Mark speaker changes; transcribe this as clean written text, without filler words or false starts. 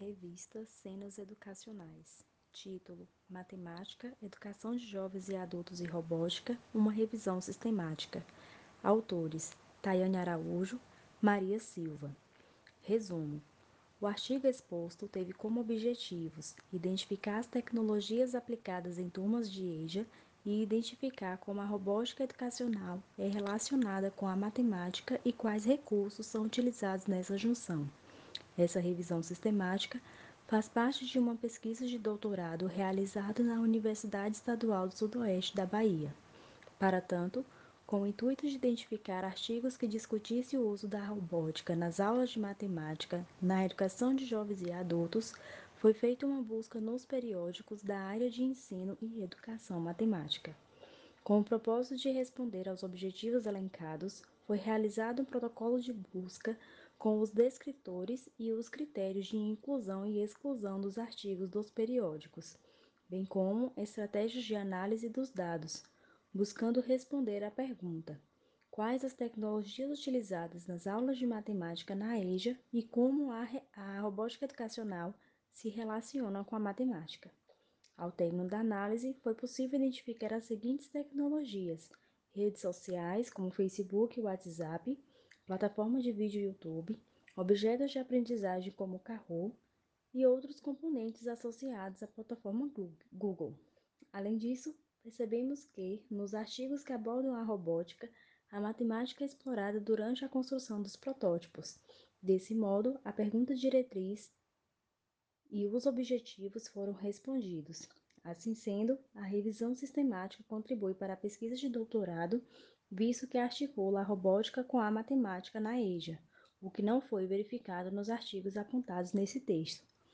Speaker 1: Revista Cenas Educacionais. Título: Matemática, Educação de Jovens e Adultos e Robótica, uma revisão sistemática. Autores: Tayane Araújo, Maria Silva. Resumo: o artigo exposto teve como objetivos identificar as tecnologias aplicadas em turmas de EJA e identificar como a robótica educacional é relacionada com a matemática e quais recursos são utilizados nessa junção. Essa revisão sistemática faz parte de uma pesquisa de doutorado realizada na Universidade Estadual do Sudoeste da Bahia. Para tanto, com o intuito de identificar artigos que discutissem o uso da robótica nas aulas de matemática na educação de jovens e adultos, foi feita uma busca nos periódicos da área de ensino e educação matemática. Com o propósito de responder aos objetivos elencados, foi realizado um protocolo de busca com os descritores e os critérios de inclusão e exclusão dos artigos dos periódicos, bem como estratégias de análise dos dados, buscando responder à pergunta: quais as tecnologias utilizadas nas aulas de matemática na EJA e como a robótica educacional se relaciona com a matemática. Ao término da análise, foi possível identificar as seguintes tecnologias: redes sociais, como Facebook e WhatsApp, plataformas de vídeo YouTube, objetos de aprendizagem como Kahoot e outros componentes associados à plataforma Google. Além disso, percebemos que, nos artigos que abordam a robótica, a matemática é explorada durante a construção dos protótipos. Desse modo, a pergunta diretriz e os objetivos foram respondidos. Assim sendo, a revisão sistemática contribui para a pesquisa de doutorado, visto que articula a robótica com a matemática na EJA, o que não foi verificado nos artigos apontados nesse texto.